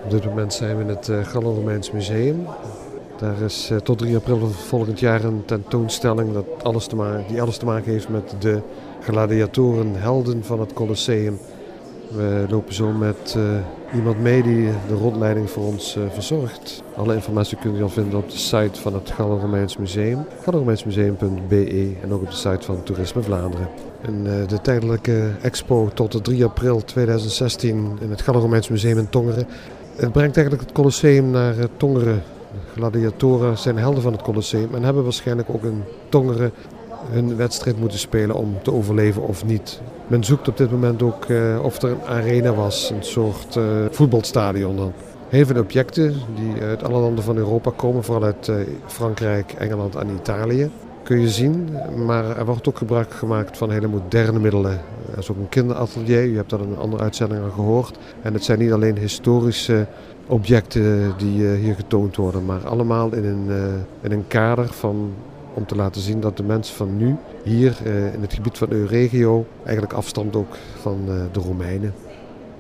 Op dit moment zijn we in het Gallo-Romeins Museum. Daar is tot 3 april volgend jaar een tentoonstelling die alles te maken heeft met de gladiatoren, helden van het Colosseum. We lopen zo met iemand mee die de rondleiding voor ons verzorgt. Alle informatie kunt u al vinden op de site van het Gallo-Romeins Museum, galloromeinsmuseum.be, en ook op de site van Toerisme Vlaanderen. De tijdelijke expo tot 3 april 2016 in het Gallo-Romeins Museum in Tongeren. Het brengt eigenlijk het Colosseum naar Tongeren. De gladiatoren zijn helden van het Colosseum en hebben waarschijnlijk ook in Tongeren hun wedstrijd moeten spelen om te overleven of niet. Men zoekt op dit moment ook of er een arena was, een soort voetbalstadion dan. Heel veel objecten die uit alle landen van Europa komen, vooral uit Frankrijk, Engeland en Italië, kun je zien. Maar er wordt ook gebruik gemaakt van hele moderne middelen. Er is ook een kinderatelier, u hebt dat in een andere uitzending al gehoord. En het zijn niet alleen historische objecten die hier getoond worden, maar allemaal in een kader om te laten zien dat de mens van nu hier in het gebied van de regio eigenlijk afstamt ook van de Romeinen.